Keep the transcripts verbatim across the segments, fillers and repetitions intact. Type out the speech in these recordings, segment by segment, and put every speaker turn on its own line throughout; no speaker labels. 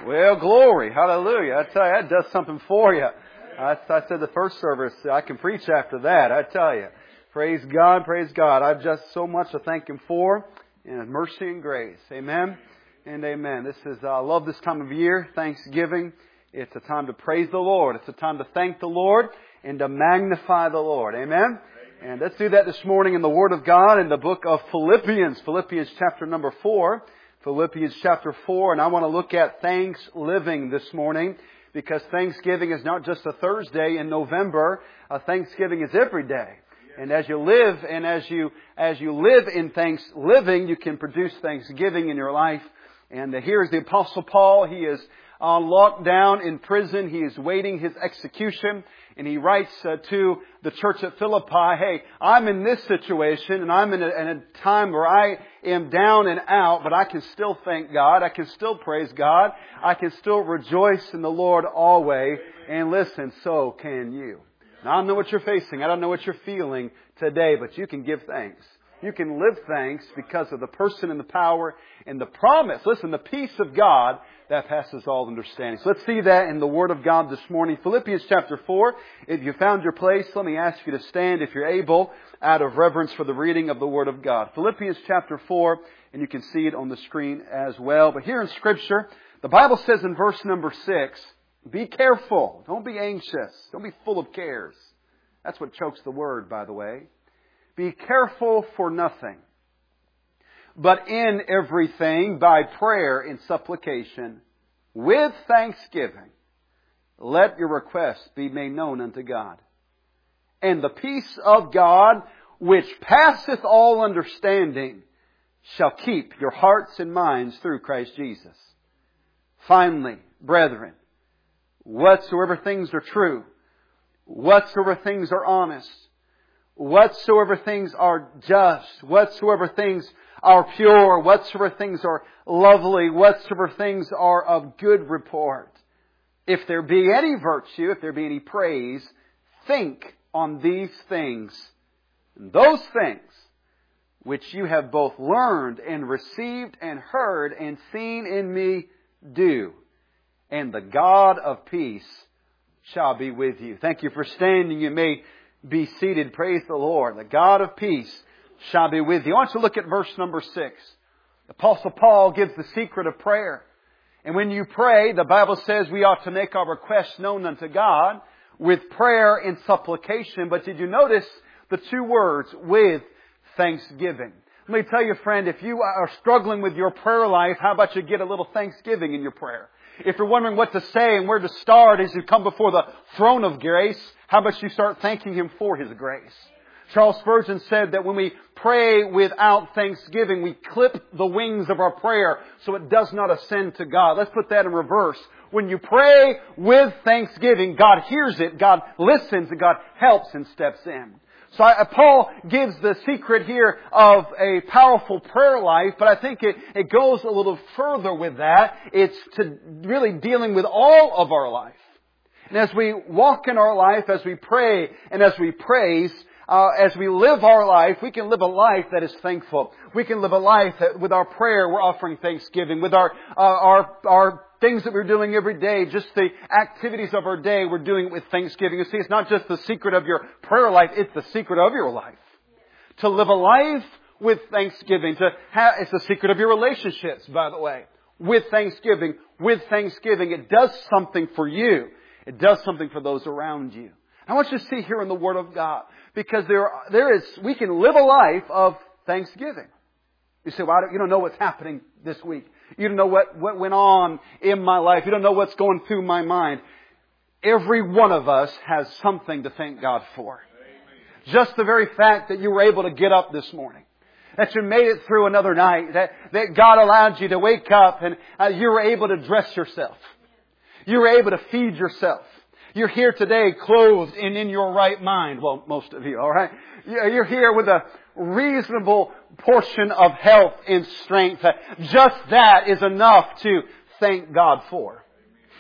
Well, glory. Hallelujah. I tell you, that does something for you. I, I said the first service, I can preach after that. I tell you. Praise God, praise God. I've just so much to thank Him for in His mercy and grace. Amen and amen. This is, I love this time of year, Thanksgiving. It's a time to praise the Lord. It's a time to thank the Lord and to magnify the Lord. Amen? And let's do that this morning in the Word of God in the book of Philippians. Philippians chapter number four. Philippians chapter four. And I want to look at thanks living this morning, because Thanksgiving is not just a Thursday in November. Uh, Thanksgiving is every day. And as you live and as you as you live in thanks living, you can produce thanksgiving in your life. And uh, here's the Apostle Paul. He is uh, locked down in prison. He is waiting his execution. And he writes uh, to the church at Philippi, hey, I'm in this situation and I'm in a, in a time where I am down and out, but I can still thank God. I can still praise God. I can still rejoice in the Lord always. And listen, so can you. Now, I don't know what you're facing. I don't know what you're feeling today, but you can give thanks. You can live thanks because of the person and the power and the promise. Listen, the peace of God that passes all understanding. So let's see that in the Word of God this morning. Philippians chapter four. If you found your place, let me ask you to stand if you're able, out of reverence for the reading of the Word of God. Philippians chapter four, and you can see it on the screen as well. But here in Scripture, the Bible says in verse number six, be careful. Don't be anxious. Don't be full of cares. That's what chokes the Word, by the way. Be careful for nothing, but in everything, by prayer and supplication, with thanksgiving, let your requests be made known unto God. And the peace of God, which passeth all understanding, shall keep your hearts and minds through Christ Jesus. Finally, brethren, whatsoever things are true, whatsoever things are honest, whatsoever things are just, whatsoever things are pure, whatsoever things are lovely, whatsoever things are of good report. If there be any virtue, if there be any praise, think on these things. And those things which you have both learned and received and heard and seen in me, do. And the God of peace shall be with you. Thank you for standing. You may be seated. Praise the Lord. The God of peace shall be with you. I want you to look at verse number six. Apostle Paul gives the secret of prayer. And when you pray, the Bible says we ought to make our requests known unto God with prayer and supplication. But did you notice the two words, with thanksgiving? Let me tell you, friend, if you are struggling with your prayer life, how about you get a little thanksgiving in your prayer? If you're wondering what to say and where to start as you come before the throne of grace, how about you start thanking Him for His grace? Charles Spurgeon said that when we pray without thanksgiving, we clip the wings of our prayer so it does not ascend to God. Let's put that in reverse. When you pray with thanksgiving, God hears it, God listens, and God helps and steps in. So I, Paul gives the secret here of a powerful prayer life, but I think it, it goes a little further with that. It's to really dealing with all of our life. And as we walk in our life, as we pray and as we praise, uh, as we live our life, we can live a life that is thankful. We can live a life that with our prayer we're offering thanksgiving. With our uh, our our things that we're doing every day, just the activities of our day, we're doing it with thanksgiving. You see, it's not just the secret of your prayer life, it's the secret of your life. To live a life with thanksgiving. To have, it's the secret of your relationships, by the way. With thanksgiving. With thanksgiving. It does something for you. It does something for those around you. I want you to see here in the Word of God, because there, there is, we can live a life of thanksgiving. You say, well, I don't, you don't know what's happening this week. You don't know what, what went on in my life. You don't know what's going through my mind. Every one of us has something to thank God for. Amen. Just the very fact that you were able to get up this morning. That you made it through another night. That, that God allowed you to wake up and uh, you were able to dress yourself. You were able to feed yourself. You're here today clothed and in your right mind. Well, most of you, all right? You're here with a reasonable portion of health and strength. Just that is enough to thank God for.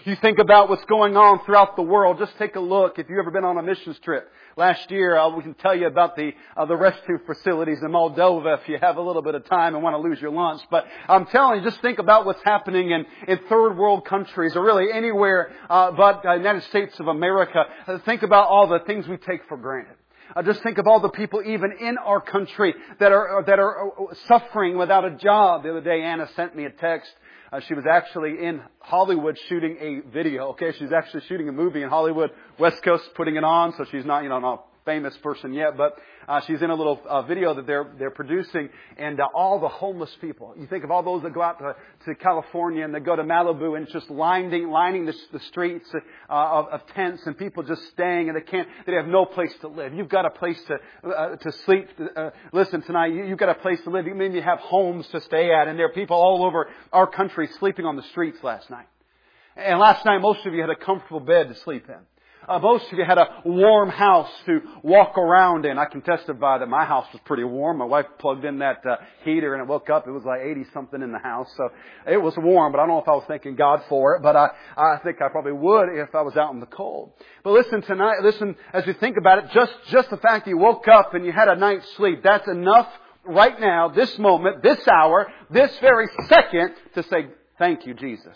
You think about what's going on throughout the world. Just take a look. If you've ever been on a missions trip. Last year, uh, we can tell you about the uh, the rescue facilities in Moldova if you have a little bit of time and want to lose your lunch. But I'm telling you, just think about what's happening in, in third world countries, or really anywhere uh, but the United States of America. Uh, think about all the things we take for granted. Uh, just think of all the people even in our country that are that are suffering without a job. The other day, Anna sent me a text. Uh, she was actually in Hollywood shooting a video. Okay, she's actually shooting a movie in Hollywood, West Coast, putting it on. So she's not, you know, not a famous person yet, but uh, she's in a little uh, video that they're they're producing, and uh, all the homeless people. You think of all those that go out to, to California and they go to Malibu and just lining lining the, the streets uh, of, of tents, and people just staying, and they can't, they have no place to live. You've got a place to uh, to sleep. Uh, listen, tonight you, you've got a place to live. You maybe have homes to stay at, and there are people all over our country sleeping on the streets last night. And last night, most of you had a comfortable bed to sleep in. Uh, most of you had a warm house to walk around in. I can testify that my house was pretty warm. My wife plugged in that uh, heater and it woke up. It was like eighty something in the house. So it was warm, but I don't know if I was thanking God for it. But I, I think I probably would if I was out in the cold. But listen tonight, listen, as you think about it, just, just the fact that you woke up and you had a night's sleep, that's enough right now, this moment, this hour, this very second to say, thank you, Jesus.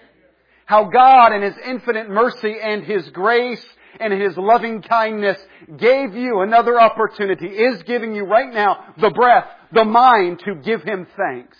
How God in His infinite mercy and His grace and His loving kindness gave you another opportunity, is giving you right now the breath, the mind to give Him thanks.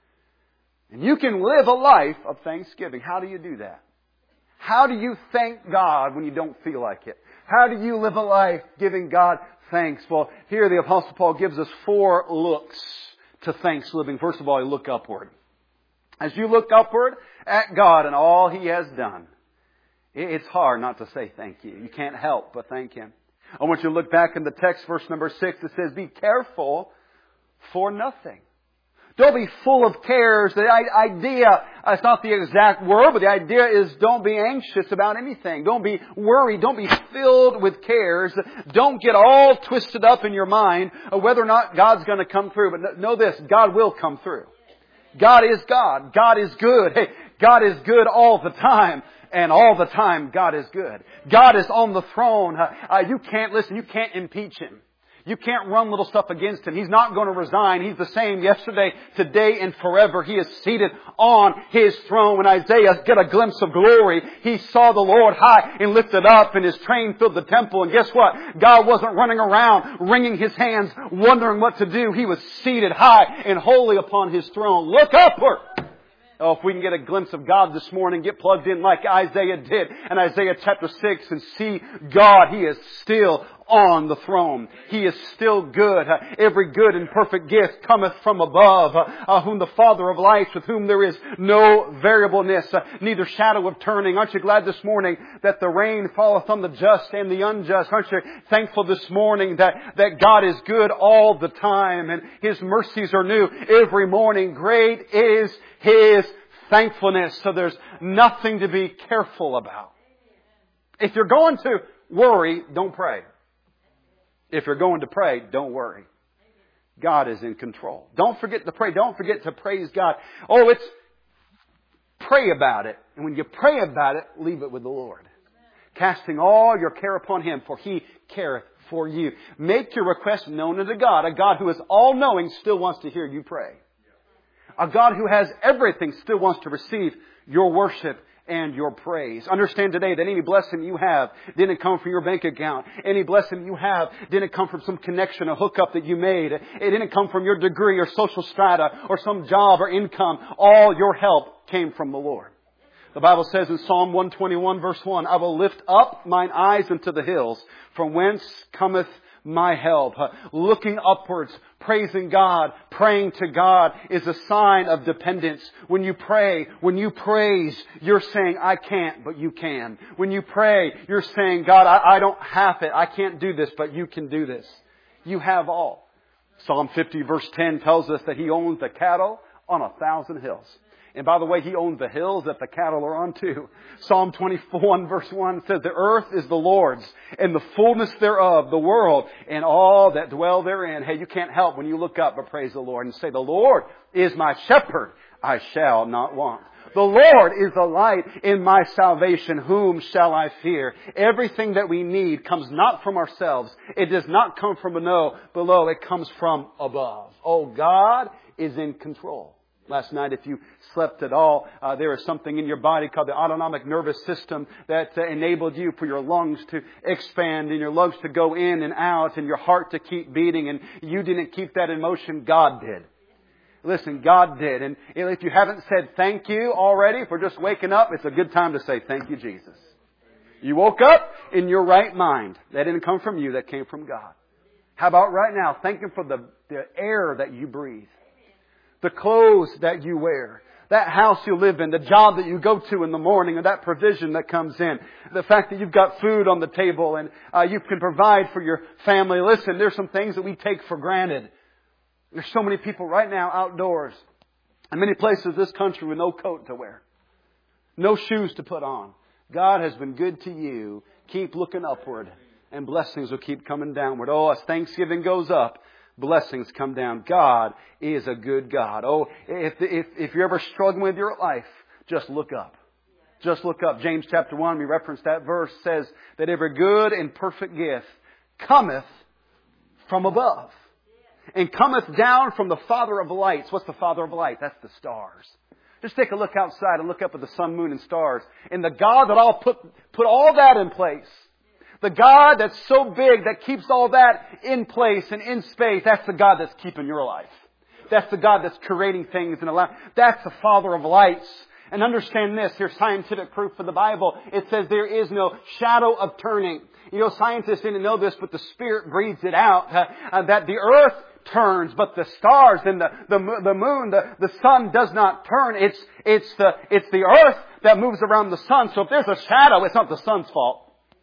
And you can live a life of thanksgiving. How do you do that? How do you thank God when you don't feel like it? How do you live a life giving God thanks? Well, here the Apostle Paul gives us four looks to thanks living. First of all, you look upward. As you look upward at God and all He has done, it's hard not to say thank you. You can't help but thank Him. I want you to look back in the text, verse number six. It says, be careful for nothing. Don't be full of cares. The idea, it's not the exact word, but the idea is don't be anxious about anything. Don't be worried. Don't be filled with cares. Don't get all twisted up in your mind of whether or not God's going to come through. But know this, God will come through. God is God. God is good. Hey, God is good all the time. And all the time, God is good. God is on the throne. Uh, you can't, listen, you can't impeach Him. You can't run little stuff against Him. He's not going to resign. He's the same yesterday, today, and forever. He is seated on His throne. When Isaiah got a glimpse of glory, he saw the Lord high and lifted up, and His train filled the temple. And guess what? God wasn't running around, wringing His hands, wondering what to do. He was seated high and holy upon His throne. Look upward! Oh, if we can get a glimpse of God this morning, get plugged in like Isaiah did in Isaiah chapter six and see God, He is still on the throne. He is still good. Uh, every good and perfect gift cometh from above, uh, uh, whom the Father of lights, with whom there is no variableness, uh, neither shadow of turning. Aren't you glad this morning that the rain falleth on the just and the unjust? Aren't you thankful this morning that, that God is good all the time and His mercies are new every morning? Great is His thankfulness. So there's nothing to be careful about. If you're going to worry, don't pray. If you're going to pray, don't worry. God is in control. Don't forget to pray. Don't forget to praise God. Oh, it's pray about it. And when you pray about it, leave it with the Lord. Casting all your care upon Him, for He careth for you. Make your request known unto God. A God who is all-knowing still wants to hear you pray. A God who has everything still wants to receive your worship and your praise. Understand today that any blessing you have didn't come from your bank account. Any blessing you have didn't come from some connection, a hookup that you made. It didn't come from your degree or social strata or some job or income. All your help came from the Lord. The Bible says in Psalm one twenty-one verse one, I will lift up mine eyes unto the hills, from whence cometh my help. Uh, looking upwards, praising God, praying to God is a sign of dependence. When you pray, when you praise, you're saying, I can't, but you can. When you pray, you're saying, God, I, I don't have it. I can't do this, but you can do this. You have all. Psalm fifty verse ten tells us that He owns the cattle on a thousand hills. And by the way, He owns the hills that the cattle are on too. Psalm twenty-one verse one says, the earth is the Lord's and the fullness thereof, the world and all that dwell therein. Hey, you can't help when you look up but praise the Lord and say, the Lord is my shepherd. I shall not want. The Lord is the light in my salvation. Whom shall I fear? Everything that we need comes not from ourselves. It does not come from below. It comes from above. Oh, God is in control. Last night, if you slept at all, uh, there is something in your body called the autonomic nervous system that uh, enabled you for your lungs to expand and your lungs to go in and out and your heart to keep beating. And you didn't keep that in motion. God did. Listen, God did. And if you haven't said thank you already for just waking up, it's a good time to say thank you, Jesus. You woke up in your right mind. That didn't come from you. That came from God. How about right now? Thank Him for the, the air that you breathe. The clothes that you wear, that house you live in, the job that you go to in the morning, and that provision that comes in, the fact that you've got food on the table and uh, you can provide for your family. Listen, there's some things that we take for granted. There's so many people right now outdoors in many places in this country with no coat to wear, no shoes to put on. God has been good to you. Keep looking upward and blessings will keep coming downward. Oh, as Thanksgiving goes up, blessings come down. God is a good God. Oh, if, if, if you're ever struggling with your life, just look up. Just look up. James chapter one, we referenced that verse, says that every good and perfect gift cometh from above and cometh down from the Father of lights. What's the Father of light? That's the stars. Just take a look outside and look up at the sun, moon, and stars. And the God that all put, put all that in place, the God that's so big that keeps all that in place and in space, that's the God that's keeping your life. That's the God that's creating things and allowing. That's the Father of lights. And understand this, here's scientific proof for the Bible. It says there is no shadow of turning. You know, scientists didn't know this, but the Spirit breathes it out. Uh, uh, that the earth turns, but the stars and the, the, the moon, the, the sun does not turn. It's, it's the, it's the earth that moves around the sun. So if there's a shadow, it's not the sun's fault.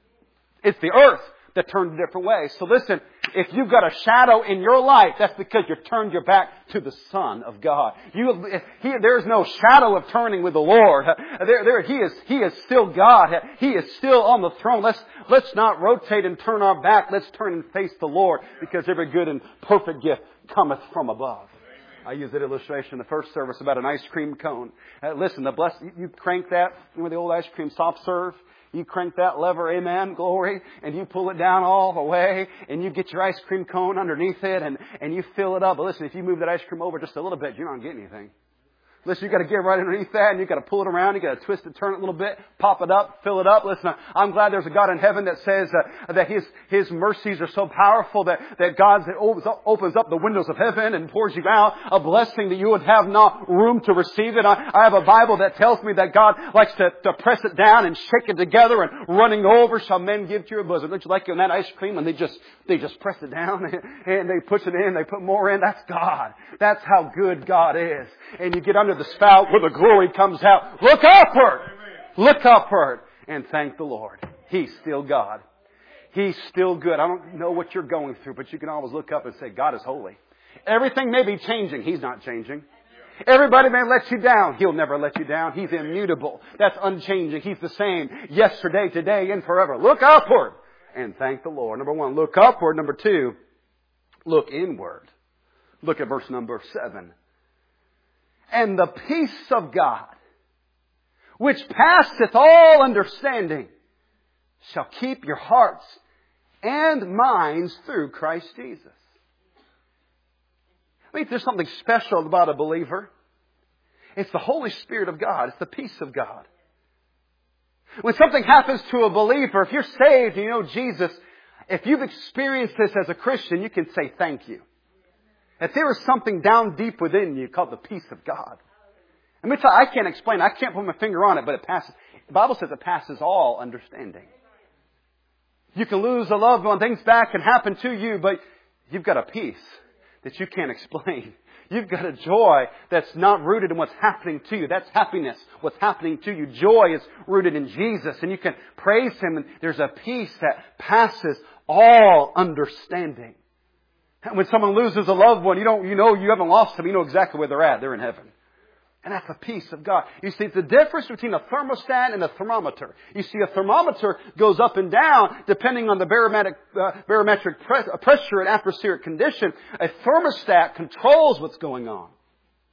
It's the earth that turned a different way. So listen, if you've got a shadow in your life, that's because you've turned your back to the Son of God. You, he, there's no shadow of turning with the Lord. There, there, he is, He is still God. He is still on the throne. Let's, let's not rotate and turn our back. Let's turn and face the Lord, because every good and perfect gift cometh from above. I used that illustration in the first service about an ice cream cone. Uh, listen, the bless, you crank that, you know, the old ice cream soft serve. You crank that lever, amen, glory, and you pull it down all the way, and you get your ice cream cone underneath it, and, and you fill it up. But listen, if you move that ice cream over just a little bit, you're not getting anything. Listen, you've got to get right underneath that, and you've got to pull it around. You've got to twist it, turn it a little bit, pop it up, fill it up. Listen, I'm glad there's a God in heaven that says uh, that His His mercies are so powerful that, that God opens up the windows of heaven and pours you out a blessing that you would have not room to receive it. I, I have a Bible that tells me that God likes to, to press it down and shake it together, and running over shall men give to your bosom. Don't you like in that ice cream? And they just, they just press it down and they push it in, they put more in. That's God. That's how good God is. And you get under the spout where the glory comes out. Look upward! Look upward! And thank the Lord. He's still God. He's still good. I don't know what you're going through, but you can always look up and say, God is holy. Everything may be changing. He's not changing. Everybody may let you down. He'll never let you down. He's immutable. That's unchanging. He's the same yesterday, today, and forever. Look upward and thank the Lord. Number one, look upward. Number two, look inward. Look at verse number seven. And the peace of God, which passeth all understanding, shall keep your hearts and minds through Christ Jesus. I mean, there's something special about a believer. It's the Holy Spirit of God. It's the peace of God. When something happens to a believer, if you're saved and you know Jesus, if you've experienced this as a Christian, you can say thank you. If there is something down deep within you called the peace of God. Let me tell you, I can't explain it. I can't put my finger on it, but it passes. The Bible says it passes all understanding. You can lose a loved one. Things bad can happen to you, but you've got a peace that you can't explain. You've got a joy that's not rooted in what's happening to you. That's happiness, what's happening to you. Joy is rooted in Jesus, and you can praise Him, and there's a peace that passes all understanding. When someone loses a loved one, you don't, you know you haven't lost them. You know exactly where they're at. They're in heaven. And that's the peace of God. You see, it's the difference between a thermostat and a thermometer. You see, a thermometer goes up and down depending on the barometric, uh, barometric press, pressure and atmospheric condition. A thermostat controls what's going on.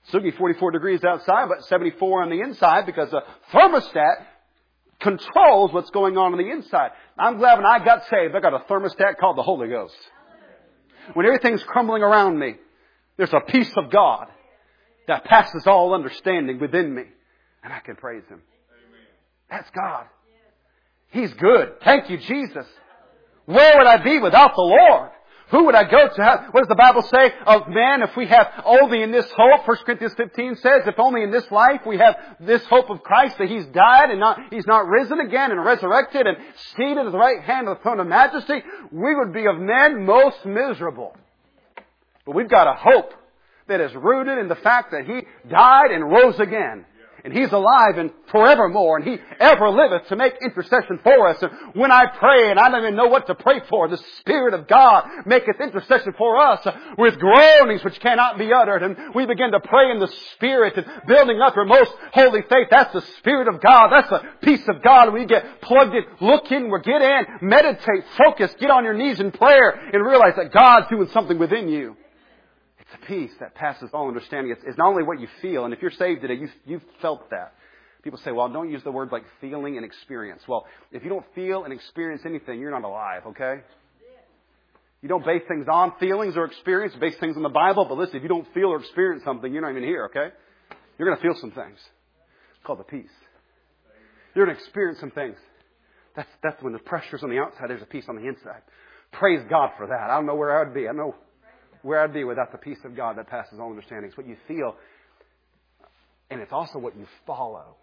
Still be forty-four degrees outside, but seventy-four on the inside because the thermostat controls what's going on on the inside. I'm glad when I got saved, I got a thermostat called the Holy Ghost. When everything's crumbling around me, there's a peace of God that passes all understanding within me. And I can praise Him. That's God. He's good. Thank you, Jesus. Where would I be without the Lord? Who would I go to? What does the Bible say of man? If we have only in this hope, First Corinthians fifteen says, if only in this life we have this hope of Christ, that He's died and not, He's not risen again and resurrected and seated at the right hand of the throne of majesty, we would be of men most miserable. But we've got a hope that is rooted in the fact that He died and rose again. And He's alive and forevermore. And He ever liveth to make intercession for us. And when I pray and I don't even know what to pray for, the Spirit of God maketh intercession for us with groanings which cannot be uttered. And we begin to pray in the Spirit and building up our most holy faith. That's the Spirit of God. That's the peace of God. We get plugged in, look in, we get in, meditate, focus, get on your knees in prayer and realize that God's doing something within you. It's a peace that passes all understanding. It's, it's not only what you feel, and if you're saved today, you've, you've felt that. People say, well, don't use the word like feeling and experience. Well, if you don't feel and experience anything, you're not alive, okay? You don't base things on feelings or experience, base things on the Bible, but listen, if you don't feel or experience something, you're not even here, okay? You're going to feel some things. It's called the peace. You're going to experience some things. That's, that's when the pressure's on the outside, there's a peace on the inside. Praise God for that. I don't know where I would be. I don't know where I'd be without the peace of God that passes all understanding. It's what you feel, and it's also what you follow.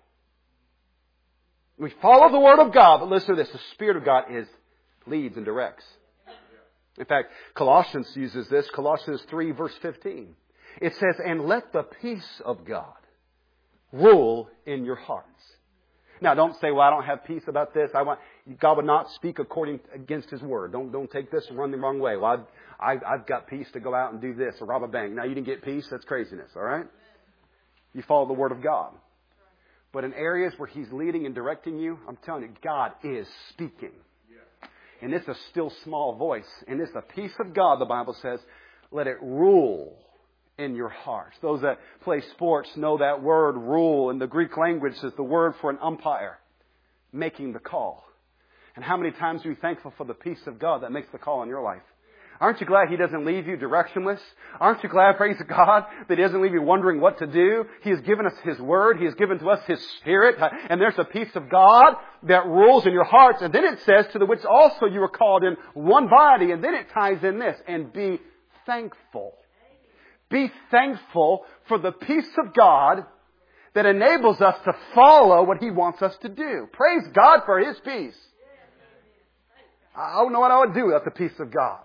We follow the Word of God, but listen to this. The Spirit of God is leads and directs. In fact, Colossians uses this. Colossians three, verse fifteen. It says, and let the peace of God rule in your hearts. Now, don't say, well, I don't have peace about this. I want God would not speak according against His Word. Don't don't take this and run the wrong way. Well, I, I, I've got peace to go out and do this or rob a bank. Now, you didn't get peace. That's craziness, all right? You follow the Word of God. But in areas where He's leading and directing you, I'm telling you, God is speaking. And it's a still small voice. And it's the peace of God, the Bible says, let it rule in your hearts. Those that play sports know that word rule in the Greek language is the word for an umpire making the call. And how many times are you thankful for the peace of God that makes the call in your life? Aren't you glad He doesn't leave you directionless? Aren't you glad, praise God, that He doesn't leave you wondering what to do? He has given us His Word. He has given to us His Spirit. And there's a peace of God that rules in your hearts. And then it says, to the which also you are called in one body. And then it ties in this, and be thankful. Be thankful for the peace of God that enables us to follow what He wants us to do. Praise God for His peace. I don't know what I would do without the peace of God.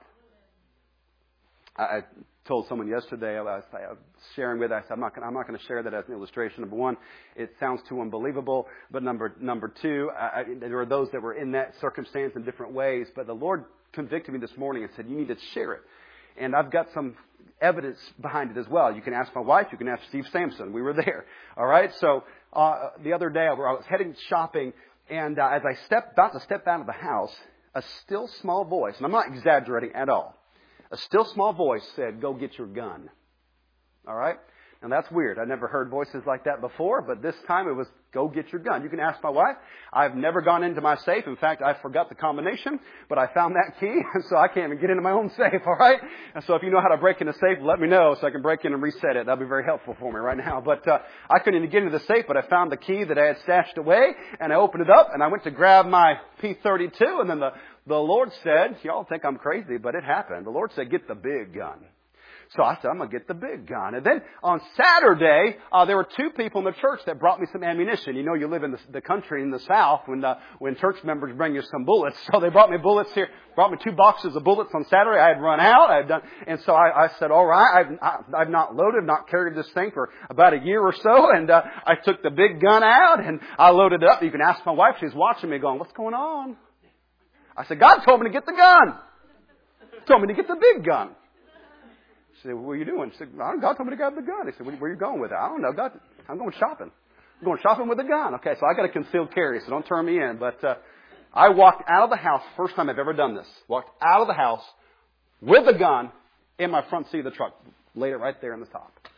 I told someone yesterday, I was sharing with, I said, I'm not going I'm not going to share that as an illustration. Number one, it sounds too unbelievable. But number number two, I, there were those that were in that circumstance in different ways. But the Lord convicted me this morning and said, you need to share it. And I've got some evidence behind it as well. You can ask my wife. You can ask Steve Sampson. We were there. All right. So uh, the other day I was heading shopping, and uh, as I stepped, about to step out of the house, a still small voice, and I'm not exaggerating at all, a still small voice said, go get your gun. All right? Now that's weird. I never heard voices like that before, but this time it was, go get your gun. You can ask my wife. I've never gone into my safe. In fact, I forgot the combination, but I found that key, so I can't even get into my own safe, all right? And so if you know how to break in a safe, let me know so I can break in and reset it. That'll be very helpful for me right now. But uh, I couldn't even get into the safe, but I found the key that I had stashed away, and I opened it up, and I went to grab my P thirty-two, and then the, the Lord said, y'all think I'm crazy, but it happened. The Lord said, get the big gun. So I said, I'm going to get the big gun. And then on Saturday, uh, there were two people in the church that brought me some ammunition. You know, you live in the, the country in the South when uh, when church members bring you some bullets. So they brought me bullets here, brought me two boxes of bullets on Saturday. I had run out. I had done, and so I, I said, all right, I've, I, I've not loaded, not carried this thing for about a year or so. And uh, I took the big gun out and I loaded it up. You can ask my wife. She's watching me going, what's going on? I said, God told me to get the gun. He told me to get the big gun. She said, what are you doing? She said, God told me to grab the gun. He said, where are you going with it? I don't know. God, I'm going shopping. I'm going shopping with a gun. Okay, so I got a concealed carry, so don't turn me in. But uh, I walked out of the house, first time I've ever done this. Walked out of the house with a gun in my front seat of the truck. Laid it right there in the top.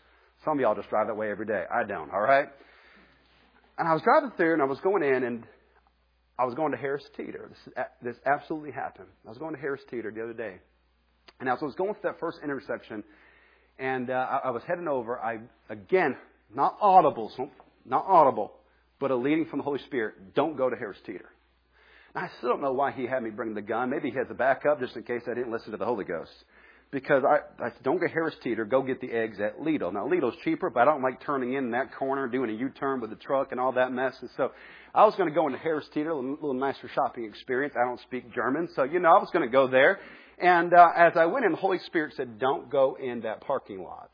Some of y'all just drive that way every day. I don't, all right? And I was driving through, and I was going in, and I was going to Harris Teeter. This, this absolutely happened. I was going to Harris Teeter the other day. And as I was going through that first intersection, and uh, I, I was heading over, I, again, not audible, so not audible, but a leading from the Holy Spirit, don't go to Harris Teeter. And I still don't know why he had me bring the gun. Maybe he has a backup just in case I didn't listen to the Holy Ghost. Because I, I said, don't get Harris Teeter, go get the eggs at Lidl. Now, Lidl's cheaper, but I don't like turning in that corner, doing a U-turn with the truck and all that mess. And so I was going to go into Harris Teeter, a little, little nicer shopping experience. I don't speak German, so, you know, I was going to go there. And uh, as I went in, the Holy Spirit said, don't go in that parking lot.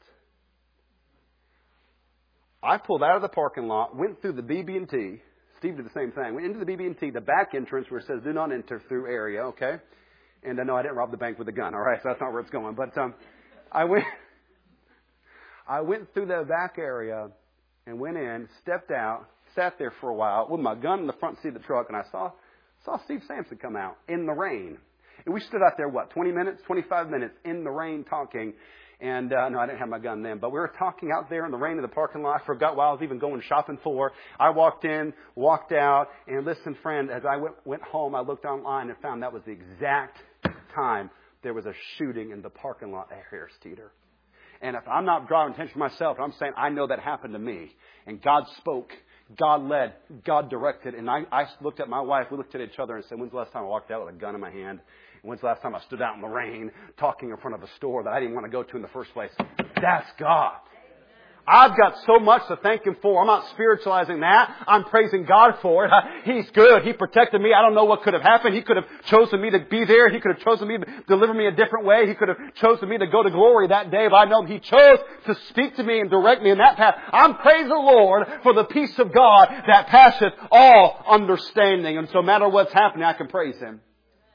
I pulled out of the parking lot, went through the B B and T. Steve did the same thing. Went into the B B and T, the back entrance where it says, do not enter through area, okay? And I know I didn't rob the bank with a gun, all right? So that's not where it's going. But um, I went I went through the back area and went in, stepped out, sat there for a while with my gun in the front seat of the truck, and I saw saw Steve Sampson come out in the rain. And we stood out there, what, twenty minutes, twenty-five minutes in the rain talking. And, uh, no, I didn't have my gun then. But we were talking out there in the rain in the parking lot. I forgot what I was even going shopping for. I walked in, walked out. And listen, friend, as I went, went home, I looked online and found that was the exact time there was a shooting in the parking lot at Harris Teeter. And if I'm not drawing attention to myself, I'm saying I know that happened to me. And God spoke. God led. God directed. And I, I looked at my wife. We looked at each other and said, when's the last time I walked out with a gun in my hand? When's the last time I stood out in the rain talking in front of a store that I didn't want to go to in the first place? That's God. I've got so much to thank Him for. I'm not spiritualizing that. I'm praising God for it. He's good. He protected me. I don't know what could have happened. He could have chosen me to be there. He could have chosen me to deliver me a different way. He could have chosen me to go to glory that day. But I know He chose to speak to me and direct me in that path. I'm praising the Lord for the peace of God that passeth all understanding. And so no matter what's happening, I can praise Him.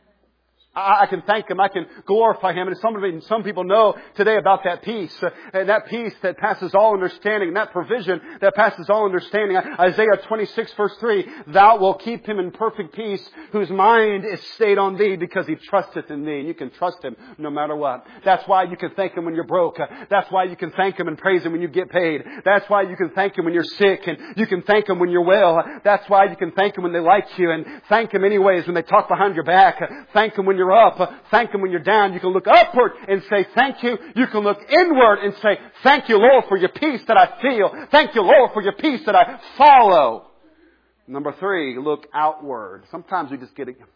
I can thank Him. I can glorify Him. And some, some people know today about that peace. Uh, and that peace that passes all understanding. And that provision that passes all understanding. Isaiah twenty-six verse three. Thou wilt keep him in perfect peace, whose mind is stayed on Thee, because he trusteth in Thee. And you can trust Him no matter what. That's why you can thank Him when you're broke. Uh, that's why you can thank Him and praise Him when you get paid. That's why you can thank Him when you're sick. And you can thank Him when you're well. Uh, that's why you can thank Him when they like you. And thank Him anyways when they talk behind your back. Uh, thank Him when you're up. Uh, thank Him when you're down. You can look upward and say thank you. You can look inward and say thank you, Lord, for your peace that I feel. Thank you, Lord, for your peace that I follow. Number three, look outward. Sometimes we just get it.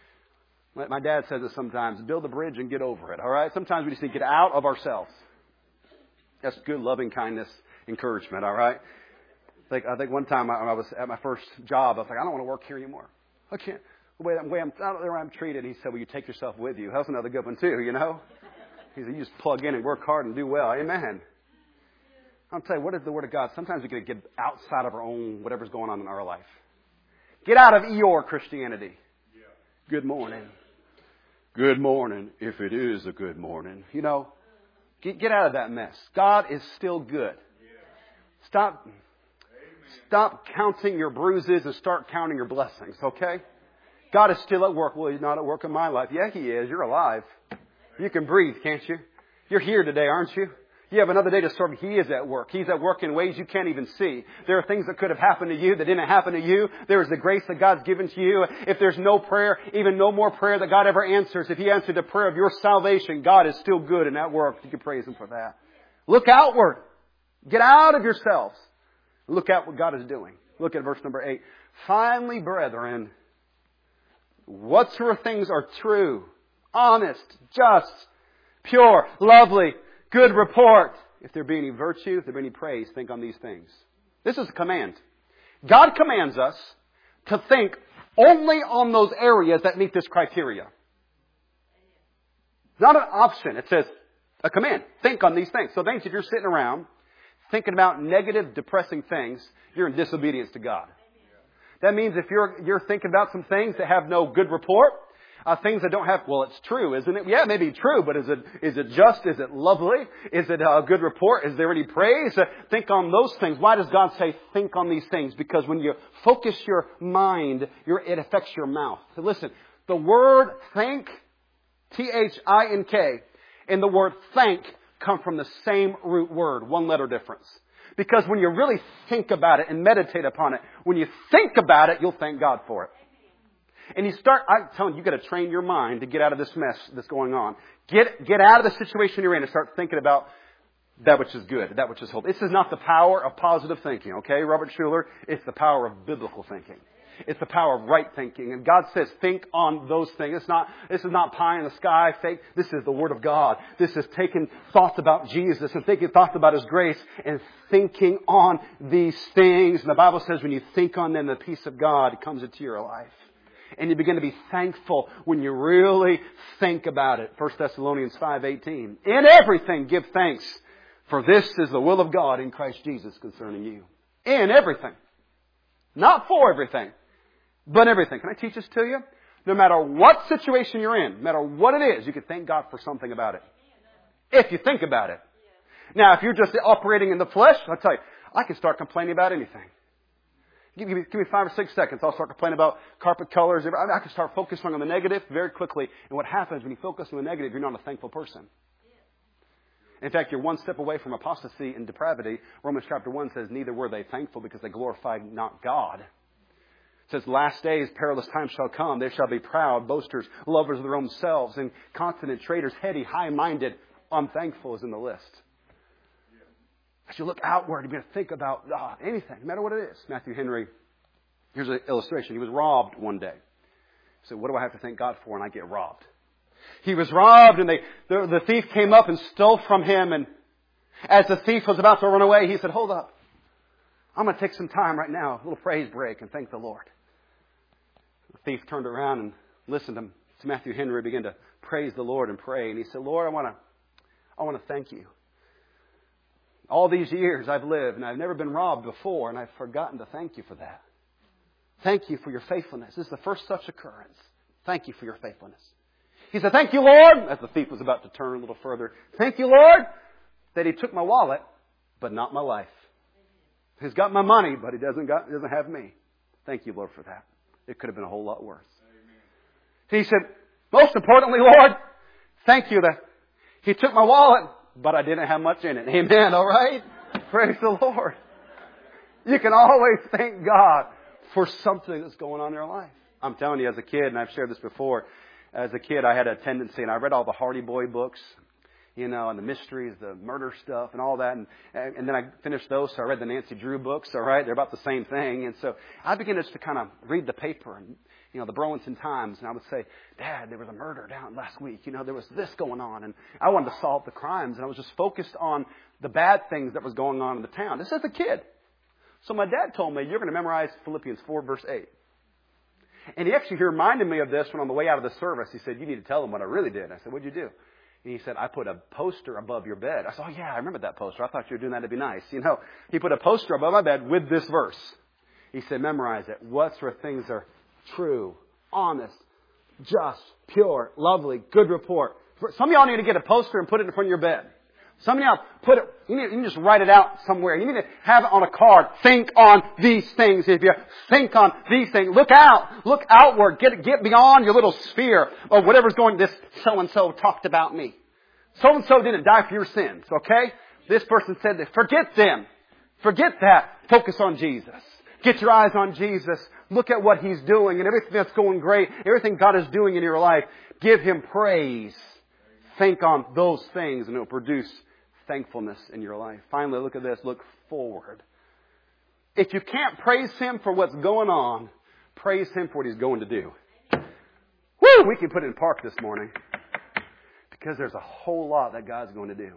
My dad says it sometimes. Build a bridge and get over it. All right? Sometimes we just need to get out of ourselves. That's good, loving kindness, encouragement. All right? I think, I think one time I, I was at my first job, I was like, I don't want to work here anymore. I can't. The way, the way I'm, the way I'm treated, he said, well, you take yourself with you. That's another good one too, you know. He said, you just plug in and work hard and do well. Amen. I'll tell you, what is the Word of God? Sometimes we got to get outside of our own, whatever's going on in our life. Get out of Eeyore Christianity. Yeah. Good morning. Good morning, if it is a good morning. You know, get, get out of that mess. God is still good. Yeah. Stop, Amen. Stop counting your bruises and start counting your blessings, okay? God is still at work. Well, He's not at work in my life. Yeah, He is. You're alive. You can breathe, can't you? You're here today, aren't you? You have another day to serve. He is at work. He's at work in ways you can't even see. There are things that could have happened to you that didn't happen to you. There is the grace that God's given to you. If there's no prayer, even no more prayer that God ever answers, if He answered the prayer of your salvation, God is still good and at work. You can praise Him for that. Look outward. Get out of yourselves. Look at what God is doing. Look at verse number eight. Finally, brethren, whatsoever things are true, honest, just, pure, lovely, good report. If there be any virtue, if there be any praise, think on these things. This is a command. God commands us to think only on those areas that meet this criteria. It's not an option. It says a command. Think on these things. So things, if you're sitting around thinking about negative, depressing things, you're in disobedience to God. That means if you're you're thinking about some things that have no good report, uh, things that don't have, well, it's true, isn't it? Yeah, it may be true, but is it is it just? Is it lovely? Is it a good report? Is there any praise? Uh, think on those things. Why does God say think on these things? Because when you focus your mind, your, it affects your mouth. So listen, the word think, T H I N K, and the word thank come from the same root word, one letter difference. Because when you really think about it and meditate upon it, when you think about it, you'll thank God for it. And you start, I'm telling you, you've got to train your mind to get out of this mess that's going on. Get, get out of the situation you're in and start thinking about that which is good, that which is holy. This is not the power of positive thinking, okay, Robert Schuller? It's the power of biblical thinking. It's the power of right thinking. And God says, think on those things. It's not, this is not pie in the sky, fake. This is the Word of God. This is taking thoughts about Jesus and thinking thoughts about His grace and thinking on these things. And the Bible says when you think on them, the peace of God comes into your life. And you begin to be thankful when you really think about it. First Thessalonians five eighteen. In everything give thanks, for this is the will of God in Christ Jesus concerning you. In everything. Not for everything, but everything. Can I teach this to you? No matter what situation you're in, no matter what it is, you can thank God for something about it. If you think about it. Now, if you're just operating in the flesh, I'll tell you, I can start complaining about anything. Give me, give me five or six seconds. I'll start complaining about carpet colors. I can start focusing on the negative very quickly. And what happens when you focus on the negative, you're not a thankful person. In fact, you're one step away from apostasy and depravity. Romans chapter one says, neither were they thankful because they glorified not God. It says, last days, perilous times shall come. They shall be proud, boasters, lovers of their own selves, incontinent, traitors, heady, high-minded. Unthankful is in the list. As you look outward, you're going to think about oh, anything, no matter what it is. Matthew Henry, here's an illustration. He was robbed one day. He said, what do I have to thank God for? And I get robbed. He was robbed, and they, the, the thief came up and stole from him. And as the thief was about to run away, he said, hold up. I'm going to take some time right now, a little praise break, and thank the Lord. The thief turned around and listened to, to Matthew Henry begin to praise the Lord and pray. And he said, Lord, I want to, I want to thank you. All these years I've lived, and I've never been robbed before, and I've forgotten to thank you for that. Thank you for your faithfulness. This is the first such occurrence. Thank you for your faithfulness. He said, thank you, Lord, as the thief was about to turn a little further. Thank you, Lord, that He took my wallet, but not my life. He's got my money, but He doesn't got, doesn't have me. Thank you, Lord, for that. It could have been a whole lot worse. Amen. He said, most importantly, Lord, thank you that He took my wallet, but I didn't have much in it. Amen. All right? Praise the Lord. You can always thank God for something that's going on in your life. I'm telling you, as a kid, and I've shared this before, as a kid, I had a tendency, and I read all the Hardy Boy books, you know, and the mysteries, the murder stuff, and all that. And, and then I finished those, so I read the Nancy Drew books, all right? They're about the same thing. And so I began just to kind of read the paper and, you know, the Burlington Times, and I would say, Dad, there was a murder down last week. You know, there was this going on, and I wanted to solve the crimes, and I was just focused on the bad things that was going on in the town. This is a kid. So my dad told me, you're going to memorize Philippians four, verse eight. And he actually reminded me of this when on the way out of the service. He said, you need to tell them what I really did. I said, what'd you do? And he said, I put a poster above your bed. I said, oh, yeah, I remember that poster. I thought you were doing that to be nice. You know, he put a poster above my bed with this verse. He said, memorize it. Whatsoever things are true, honest, just, pure, lovely, good report. Some of y'all need to get a poster and put it in front of your bed. Some of y'all put it, you need, you need to just write it out somewhere. You need to have it on a card. Think on these things. If you think on these things, look out. Look outward. Get, get beyond your little sphere of whatever's going, this so-and-so talked about me. So-and-so didn't die for your sins, okay? This person said that. Forget them. Forget that. Focus on Jesus. Get your eyes on Jesus. Look at what He's doing and everything that's going great. Everything God is doing in your life. Give Him praise. Think on those things and it will produce thankfulness in your life. Finally, look at this. Look forward. If you can't praise Him for what's going on, praise Him for what He's going to do. Woo! We can put it in park this morning. Because there's a whole lot that God's going to do.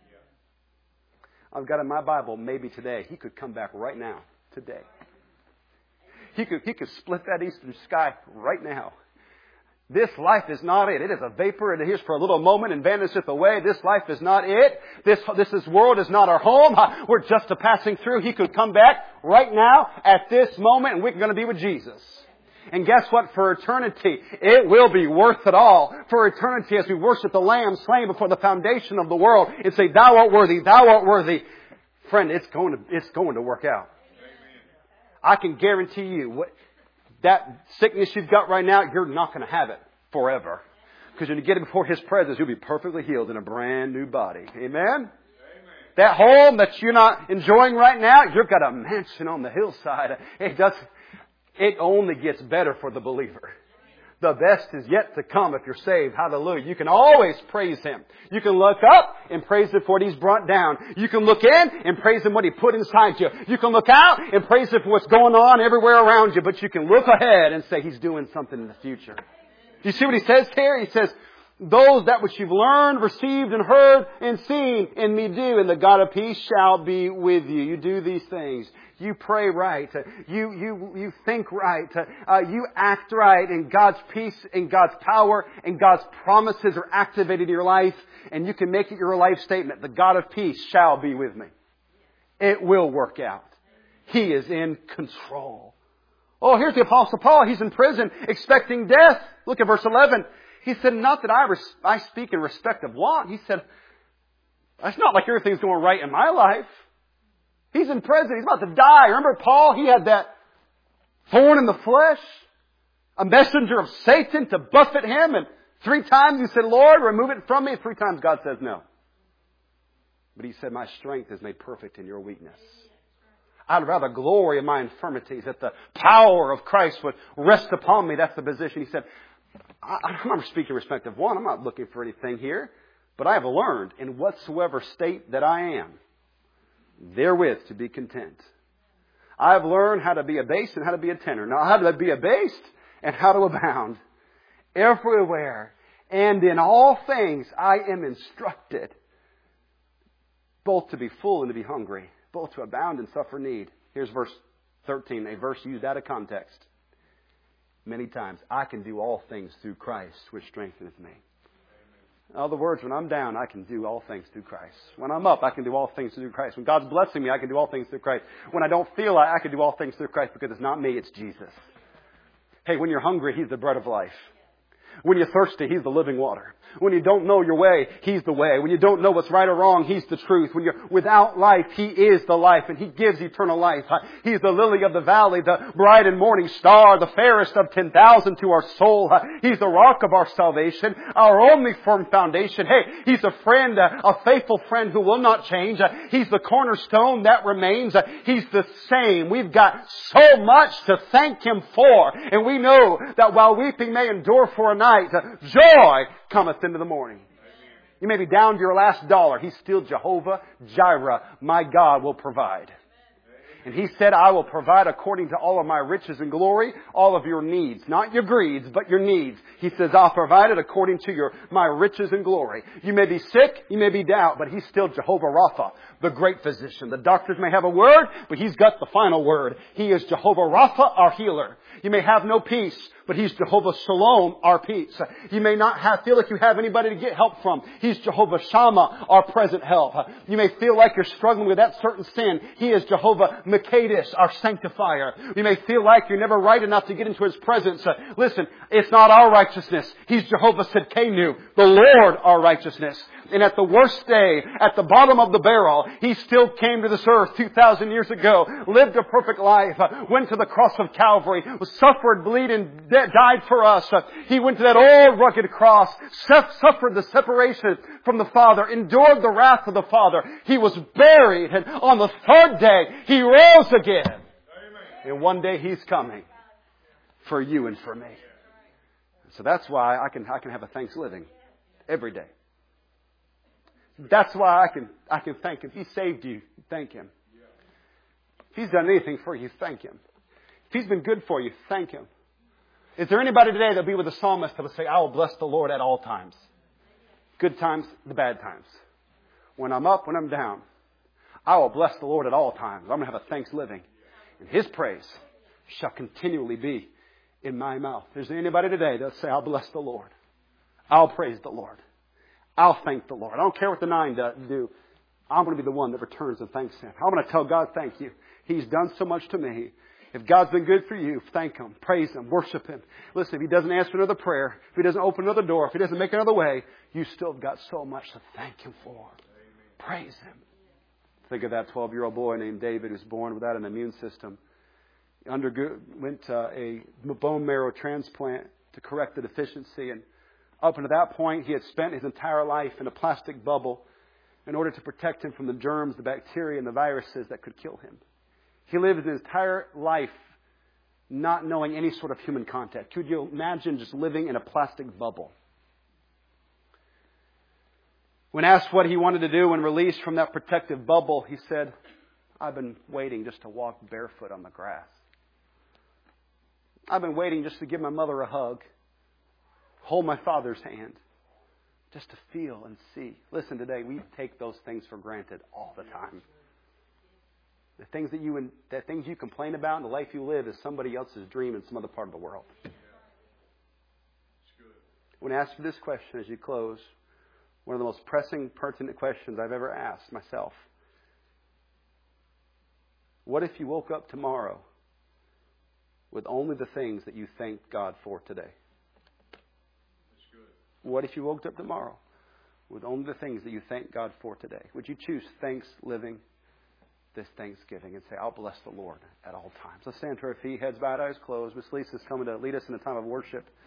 I've got in my Bible, maybe today. He could come back right now. Today. He could, he could split that eastern sky right now. This life is not it. It is a vapor. It is for a little moment and vanisheth away. This life is not it. This, this, this world is not our home. We're just a passing through. He could come back right now at this moment and we're going to be with Jesus. And guess what? For eternity, it will be worth it all. For eternity, as we worship the Lamb slain before the foundation of the world and say, Thou art worthy, Thou art worthy. Friend, it's going to, it's going to work out. I can guarantee you, what, that sickness you've got right now, you're not going to have it forever. Because when you get it before His presence, you'll be perfectly healed in a brand new body. Amen? That home that you're not enjoying right now, you've got a mansion on the hillside. It does, it only gets better for the believer. The best is yet to come if you're saved. Hallelujah. You can always praise Him. You can look up and praise Him for what He's brought down. You can look in and praise Him what He put inside you. You can look out and praise Him for what's going on everywhere around you. But you can look ahead and say He's doing something in the future. Do you see what He says here? He says, those that which you've learned, received, and heard, and seen in me do, and the God of peace shall be with you. You do these things. You pray right. You, you, you think right. Uh, you act right. And God's peace and God's power and God's promises are activated in your life. And you can make it your life statement. The God of peace shall be with me. It will work out. He is in control. Oh, here's the Apostle Paul. He's in prison expecting death. Look at verse eleven. He said, not that I, res- I speak in respect of want. He said, it's not like everything's going right in my life. He's in prison. He's about to die. Remember Paul? He had that thorn in the flesh. A messenger of Satan to buffet him. And three times he said, Lord, remove it from me. And three times God says no. But he said, my strength is made perfect in your weakness. I'd rather glory in my infirmities, that the power of Christ would rest upon me. That's the position. He said, I'm not speaking in respect of one. I'm not looking for anything here. But I have learned in whatsoever state that I am, therewith to be content. I have learned how to be abased and how to be a tenor. Now, how to be abased and how to abound. Everywhere and in all things I am instructed, both to be full and to be hungry, both to abound and suffer need. Here's verse thirteen, a verse used out of context many times. I can do all things through Christ, which strengtheneth me. In other words, when I'm down, I can do all things through Christ. When I'm up, I can do all things through Christ. When God's blessing me, I can do all things through Christ. When I don't feel like I can do all things through Christ, because it's not me, it's Jesus. Hey, when you're hungry, He's the bread of life. When you're thirsty, He's the living water. When you don't know your way, He's the way. When you don't know what's right or wrong, He's the truth. When you're without life, He is the life, and He gives eternal life. He's the lily of the valley, the bright and morning star, the fairest of ten thousand to our soul. He's the rock of our salvation, our only firm foundation. Hey, He's a friend, a faithful friend who will not change. He's the cornerstone that remains. He's the same. We've got so much to thank Him for. And we know that while weeping may endure for a night, joy cometh into the morning. You may be down to your last dollar. He's still Jehovah Jireh. My God will provide. And He said, I will provide according to all of my riches and glory, all of your needs. Not your greeds, but your needs. He says, I'll provide it according to your my riches and glory. You may be sick, you may be down, but He's still Jehovah Rapha, the great physician. The doctors may have a word, but He's got the final word. He is Jehovah Rapha, our healer. You may have no peace, but He's Jehovah Shalom, our peace. You may not have, feel like you have anybody to get help from. He's Jehovah Shammah, our present help. You may feel like you're struggling with that certain sin. He is Jehovah Mekadis, our sanctifier. You may feel like you're never right enough to get into His presence. Uh, listen, it's not our righteousness. He's Jehovah Sidkenu, the Lord our righteousness. And at the worst day, at the bottom of the barrel, He still came to this earth two thousand years ago, lived a perfect life, uh, went to the cross of Calvary, was suffered, bled, and died for us. Uh, he went to that old rugged cross, suffered the separation from the Father, endured the wrath of the Father. He was buried, and on the third day, He rose again. Amen. And one day He's coming for you and for me. So that's why I can I can have a thanksgiving every day. That's why I can I can thank Him. He saved you. Thank Him. If He's done anything for you, thank Him. If He's been good for you, thank Him. Is there anybody today that'll be with the psalmist that will say, I will bless the Lord at all times? Good times, the bad times. When I'm up, when I'm down. I will bless the Lord at all times. I'm going to have a thanksgiving. And His praise shall continually be in my mouth. Is there anybody today that'll say, I'll bless the Lord? I'll praise the Lord. I'll thank the Lord. I don't care what the nine do. I'm going to be the one that returns and thanks Him. I'm going to tell God, thank you. He's done so much to me. If God's been good for you, thank Him, praise Him, worship Him. Listen, if He doesn't answer another prayer, if He doesn't open another door, if He doesn't make another way, you still have got so much to thank Him for. Amen. Praise Him. Think of that twelve-year-old boy named David who's born without an immune system. He underwent uh, a bone marrow transplant to correct the deficiency, and Up until that point, he had spent his entire life in a plastic bubble in order to protect him from the germs, the bacteria, and the viruses that could kill him. He lived his entire life not knowing any sort of human contact. Could you imagine just living in a plastic bubble? When asked what he wanted to do when released from that protective bubble, he said, I've been waiting just to walk barefoot on the grass. I've been waiting just to give my mother a hug, hold my father's hand, just to feel and see. Listen, today we take those things for granted all the time. The things that you the things you complain about and the life you live is somebody else's dream in some other part of the world. I want to ask you this question as you close. One of the most pressing, pertinent questions I've ever asked myself. What if you woke up tomorrow with only the things that you thanked God for today? What if you woke up tomorrow with only the things that you thank God for today? Would you choose thanks living this Thanksgiving and say, I'll bless the Lord at all times? Let's stand to our feet, heads bowed, eyes closed. Miss Lisa's coming to lead us in a time of worship.